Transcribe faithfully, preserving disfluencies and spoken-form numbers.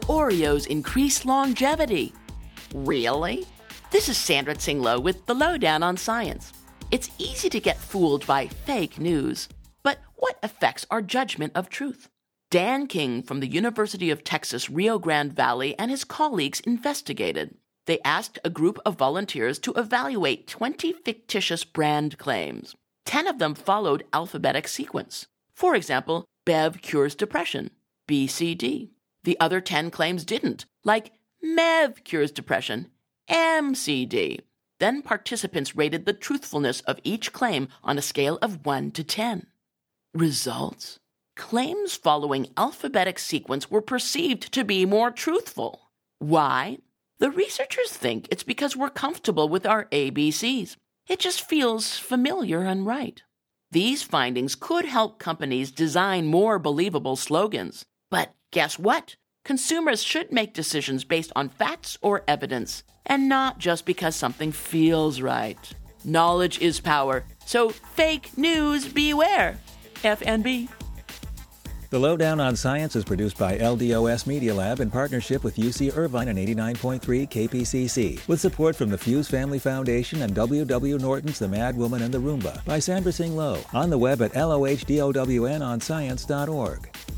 Oreos increase longevity. Really? This is Sandra Tsinglow with the Lowdown on Science. It's easy to get fooled by fake news, but what affects our judgment of truth? Dan King from the University of Texas Rio Grande Valley and his colleagues investigated. They asked a group of volunteers to evaluate twenty fictitious brand claims. Ten of them followed alphabetic sequence. For example, Bev cures depression, B C D. The other ten claims didn't, like Mev cures depression, M C D. Then participants rated the truthfulness of each claim on a scale of one to ten. Results? Claims following alphabetic sequence were perceived to be more truthful. Why? The researchers think it's because we're comfortable with our A B Cs. It just feels familiar and right. These findings could help companies design more believable slogans. But guess what? Consumers should make decisions based on facts or evidence, and not just because something feels right. Knowledge is power, so fake news beware. F N B. The Lowdown on Science is produced by L D O S Media Lab in partnership with U C Irvine and eighty-nine point three K P C C, with support from the Fuse Family Foundation and W W. Norton's The Mad Woman and the Roomba by Sandra Tsinglow, on the web at L O H D O W N on science dot org.